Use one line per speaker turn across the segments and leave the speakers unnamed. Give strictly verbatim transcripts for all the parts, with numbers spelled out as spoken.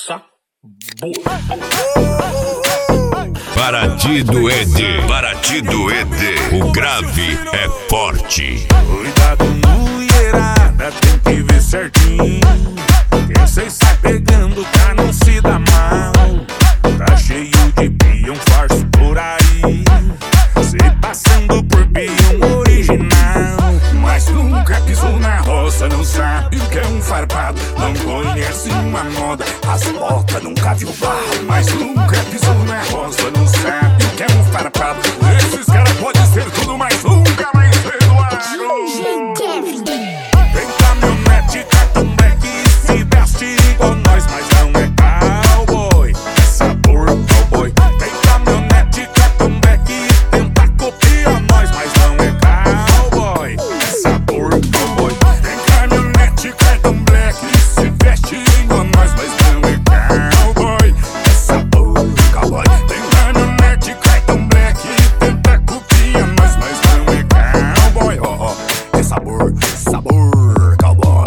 sabor.
Partido E D, Partido E D, o grave é forte.
Cuidado, mulherada, tem que ver certinho. Quem cês sai pegando pra não se dar mal. Tá cheio de peão farso por aí, cê passando por peão original. Mas nunca pisou na roça, não sabe o que é um farpado. Não conhece uma moda, as botas nunca viu barro. Mas nunca pisou na roça, não sabe o que é um farpado. Esses caras podem ser tudo, mas nunca mais ser do agro. Tem caminhonete, cartão black e se veste igual nós, mas não é cowboy, é sabor cowboy. Tem caminhonete, cartão black e tenta copiar nós, mas não é cowboy, é sabor cowboy. Tem caminhonete, cartão black e se veste igual nós, mas não é cowboy, é sabor cowboy. Tem caminhonete, cartão black e tenta copiar nós, mas não é cowboy, ó, oh, oh, é sabor, sabor cowboy.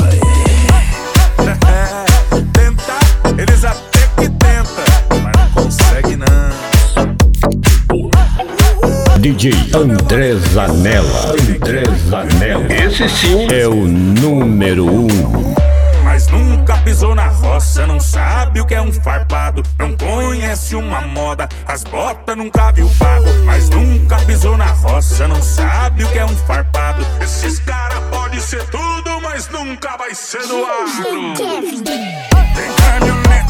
Tenta, eles até que tentam, mas não consegue não.
D J André Zanella, André Zanella, esse sim é o número um.
Mas nunca pisou na roça, não sabe o que é um farpado. Não conhece uma moda, as botas nunca viu pago. Mas nunca pisou na roça, não sabe o que é um farpado. Esses caras podem ser tudo, mas nunca vai ser do agro. Tem caminhonete